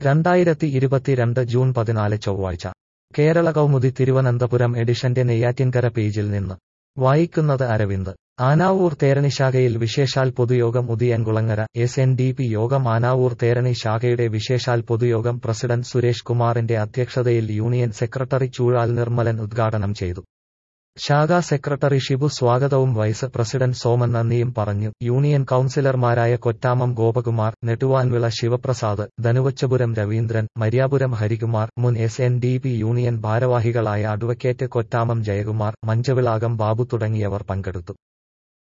2022 June 14 ചൊവ്വാഴ്ച കേരള കൗമുദി തിരുവനന്തപുരം എഡിഷന്റെ നെയ്യാറ്റിൻകര പേജിൽ നിന്ന് വായിക്കുന്നത് അരവിന്ദ്. ആനാവൂർ തേരണി ശാഖയിൽ വിശേഷാൽ പൊതുയോഗം ഉദിയൻകുളങ്ങര SNDP യോഗം ആനാവൂർ തേരണി ശാഖയുടെ വിശേഷാൽ പൊതുയോഗം പ്രസിഡന്റ് സുരേഷ് കുമാറിന്റെ അധ്യക്ഷതയിൽ യൂണിയൻ സെക്രട്ടറി ചൂഴാൽ നിർമ്മലൻ ഉദ്ഘാടനം ചെയ്തു. ശാഖാ സെക്രട്ടറി ഷിബു സ്വാഗതവും വൈസ് പ്രസിഡന്റ് സോമൻ നന്ദിയും പറഞ്ഞു. യൂണിയൻ കൌൺസിലർമാരായ കൊറ്റാമം ഗോപകുമാർ, നെടുവാൻവിള ശിവപ്രസാദ്, ധനുവച്ചപുരം രവീന്ദ്രൻ, മര്യാപുരം ഹരികുമാർ, മുൻ SNDP യൂണിയൻ ഭാരവാഹികളായ അഡ്വക്കേറ്റ് കൊറ്റാമം ജയകുമാർ, മഞ്ചവിളാകം ബാബു തുടങ്ങിയവർ പങ്കെടുത്തു.